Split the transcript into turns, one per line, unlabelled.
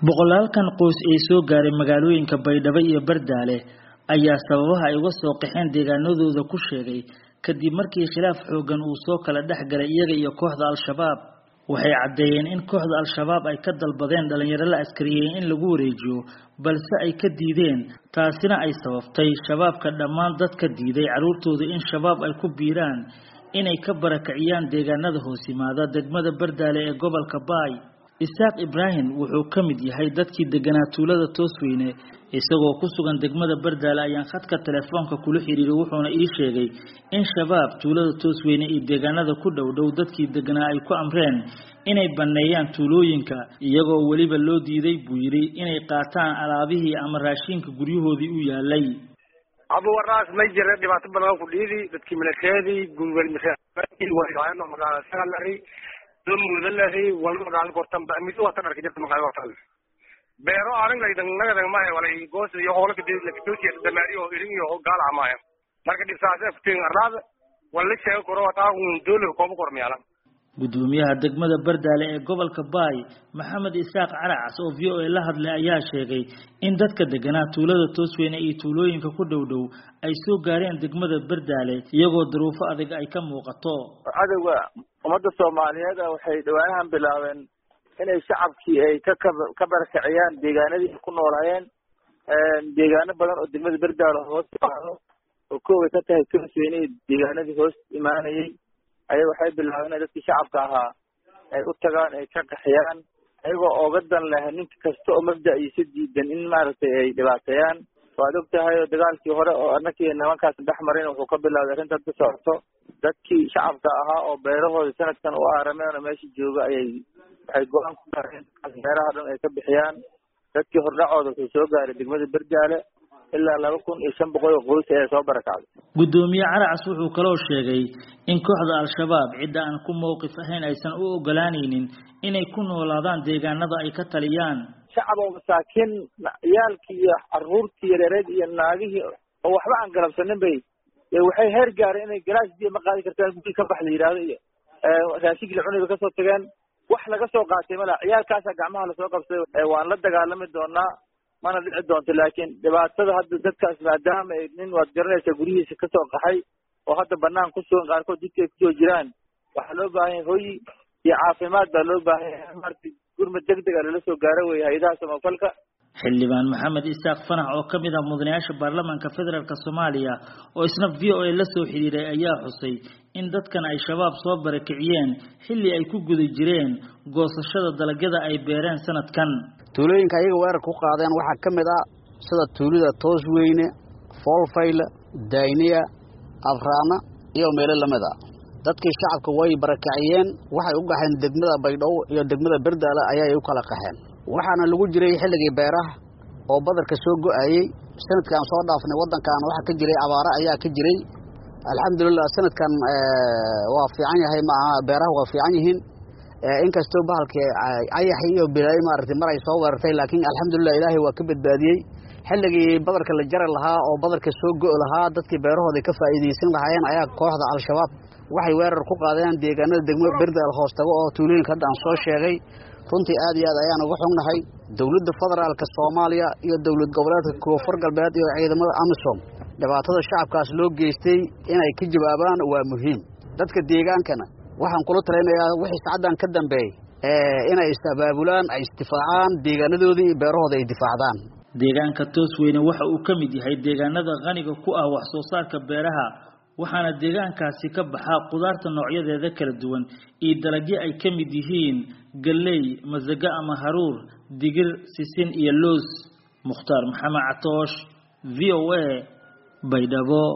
boqolaalkan qoys ee soo gaaray magaalooyinka Baydhabo iyo Bardaale ayaa sababaha ay uga soo qaxeen deegaanadooda ku sheegay kadib markii khilaaf xoogan uu soo kala dhaxgalay iyaga iyo kooxda Al-Shabaab waxay cadeeyeen in kooxda Al-Shabaab ay ka dalbadeen dhalinyarada la askariyay in lagu wareejiyo balse ay ka diideen taasina ay sababtay shabaabka dhammaan dadka diiday caruurtooda in shabaab ay ku biiraan inay ka barakaciyaan deegaanada hoos yimaada degmada Bardaale ee gobolka Baay Isaaq Ibrahim wuxuu ka mid yahay dadkii deganaa tuulada Toosweyne isagoo ku sugan degmada Bardaale ayaan khadka telefoonka kula xiriiray wuxuuna ii sheegay in shabaab tuulada Toosweyne iyo deegaanada ku dhow dadkii deganaa ay ku amreen inay baneeyaan tuulooyinka iyagoo waliba loo diiday buu yiri inay qaataan alaabihii ama raashinka guryahoodii u yaalay
abu waraas ma jira dhibaato badan ku dhiidi dadkii milateedii gungol misaaqii waxaana magaalada Saalari mudalahi wal magaal kortan mid wata dharka jirta magaal kortan beero arin naga ma walay goos iyo howlka la kitooti damaariyo irin iyo gaal amaaya marka dhisaasay fitin arlaad wal sheeg koro wata uu doolo koob kormiyala
gudoomiyaha degmada Bardaale ee gobolka Baay Maxamed Isaaq Caraas oo VOA la hadlay ayaa sheegay in dadka deganaa tuulada Toosweyne iyo tuulooyinka ku dhow ay soo gaareen degmada Bardaale iyagoo duruufo adag ay ka muuqato
adawga umada Soomaaliyeed waxay dhawaanahan bilaabeen inay shacabkii ay ka barakaciyaan deegaanadii ku noolaayeen deegaano badan oo degmada Bardaale hoos taalo oo koow ka tahay Toosweyne deegaanadii hoos imaanayay ayaga waxay bilaabeen dadkii shacabka ahaa ay u tagaan ay ka qaxiyaan ayagoo ooga dan leh nin kasta oo mabda'iisa diidan in maaragtay ay dhibaateeyaan waad ogtahay dagaalkii hore oo annakii nimankaas dhaxmarin wuxuu ka bilaabay arrinta ka socoto dadkii shacabka ahaa oo beerahooda sanadkan u aarameen meesha jooga waxay go'aan ku gaareen beeraha dhan ay ka bixiyaan dadkii hordhacooda wuxuu soo gaaray degmada Bardaale ilaa 2500 qoys ay soo barakacday
gudoomiye Caraas wuxuu kaloo sheegay in kooxda Al-Shabaab cid aan ku mowqif ahayn aysan u ogolaanaynin inay ku noolaadaan deegaanada ay ka taliyaan
shacab oo masaakiin yaalkii iyo caruurtii yareed iyo naagihii oo waxba aan galabsanin bay waxay heer gaareen inay galaasdii ma qaadi kartaan guddi ka bax la yiraahdo iyo raashigii cunada ka soo tageen wax laga soo qaatay mala ciyaalkaas gacmaha la soo qabtay waan la dagaalami doonaa mana dhici doonto laakiin dhibaatada hadda dadkaas maadaama ay nin waad garanaysaa gurihiisa ka soo qaxay oo hadda banaan ku sugan qaarkood jidka ku soo jiraan waxa loo baahan yahay hooy iyo caafimaad baa loo baahan yahay markii gurmad degdeg ah la soo gaaro way hay'adaha samafalka
xildhibaan Maxamed Isaaq Fanax oo kamid ah mudanayaasha baarlamaanka federaalka Soomaaliya oo isna VOA la soo xiriiray ayaa xusay in dadkan ay shabaab soo barakiciyeen xilli ay ku guda jireen goosashada dalagyada ay beereen sanadkan
tuulooyinka ayaga weerar ku qaadeen waxa kamid ah sida tuulada Toosweyne Foolfayl Dayniya Afraana iyo meel lamid ah dadkii shacabka way barakiciyeen waxay u gaxeen degmada Baydhabo iyo degmada Bardaale ayay u kala qaxeen waxaana lagu jiray xilligii beeraha oo badarka soo go'ayay sanadkan soo dhaafnay wadankan waxa ka jiray abaara ayaa ka jiray alxamdulillah sanadkan waa fiican yahay ma beeraha waa fiican yihiin inkastoo bahalkii ayaxay iyo bilay maartay maray soo weerartay laakiin alxamdulillah ilaahay waa ka badbaadiyay xilligii badarka la jaray lahaa oo badarka soo go'ay lahaa dadkii beerahooda ka faa'iideysan lahaayeen ayaa kooxda Al-Shabaab waxay weerar ku qaadeen deegaanada degmada Bardaale hoos tago oo tuulooyinka hadda aan soo sheegay runtii aad iyo aad ayaan uga xognahay dawladda federaalka Soomaaliya iyo dawlad goboleedka Koonfur Galbeed iyo ciidamada AMISOM dhibaatada shacabkaas loo geystay inay ka jawaabaan waa muhiim dadka deegaankana waxaan kula talinayaa wixii saacadan ka dambeeyay inay istabaabulaan ay istifaacaan deegaanadoodii iyo beerahooda ay difaacdaan
deegaanka Toosweyne waxa uu ka mid yahay deegaanada qaniga ku ah wax soo saarka beeraha waxaana deegaankaasi ka baxa qudaarta noocyadeeda kala duwan iyo dalagyo ay ka mid yihiin galey masaga ama haruur digir sisin iyo loos Mukhtaar Maxamed Catoosh VOA Baydhabo